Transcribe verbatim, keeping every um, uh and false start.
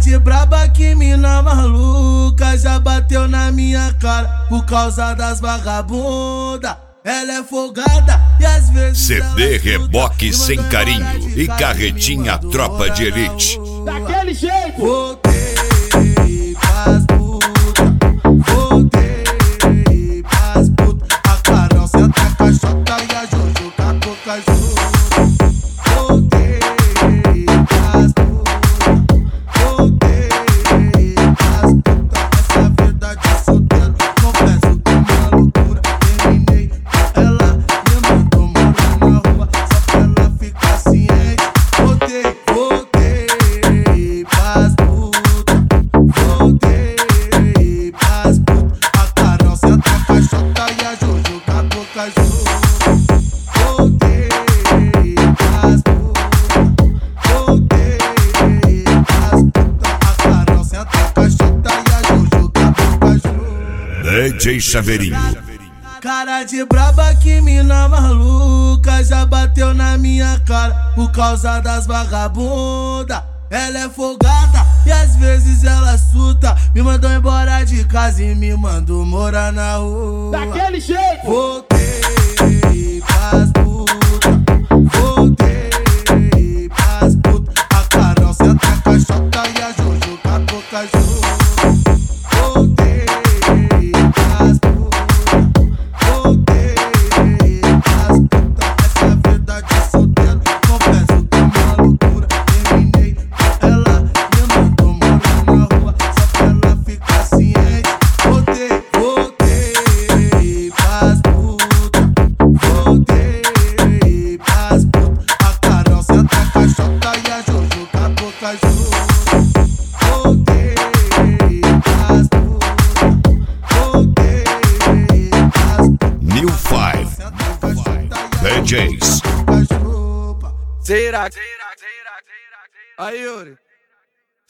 de braba, que mina maluca, já bateu na minha cara por causa das vagabunda. Ela é folgada e às vezes C D Reboque Sem Carinho e Carretinha Tropa de Elite. Daquele jeito! Voltei pras puta, voltei pras puta. A Carol senta a caixota e a Jojo com a boca junto. Voltei pras puta, voltei pras puta. Essa vida de solteiro, confesso que é uma loucura. Terminei, ela me mandou morar na rua, só pra ela ficar ciente. Voltei, voltei pras puta, voltei pras puta. A Carol senta a caixota e a Jojo com a boca junto. Voltei pras puta, voltei pras puta. A Carol senta a caixota e a Jojo com a boca junto. D J Chaveirinho. Cara de braba, que mina maluca, já bateu na minha cara por causa das vagabunda. Ela é folgada e às vezes ela surta, me mandou embora de casa e me mandou morar na rua. Daquele jeito! Voltei pras puta, voltei pras puta. A Carol senta a caixota e a Jojo com a boca junto. Voltei pras puta, voltei pras puta. Essa vida de solteiro, confesso que é uma loucura. Terminei, ela me mandou morar na rua, só pra ela ficar ciente. Voltei, voltei pras puta, voltei pras puta. A Carol senta a caixota e a Jojo com a boca junto. Voltei pras puta, voltei pras puta. New Five D Js. Será? Aí, Yuri.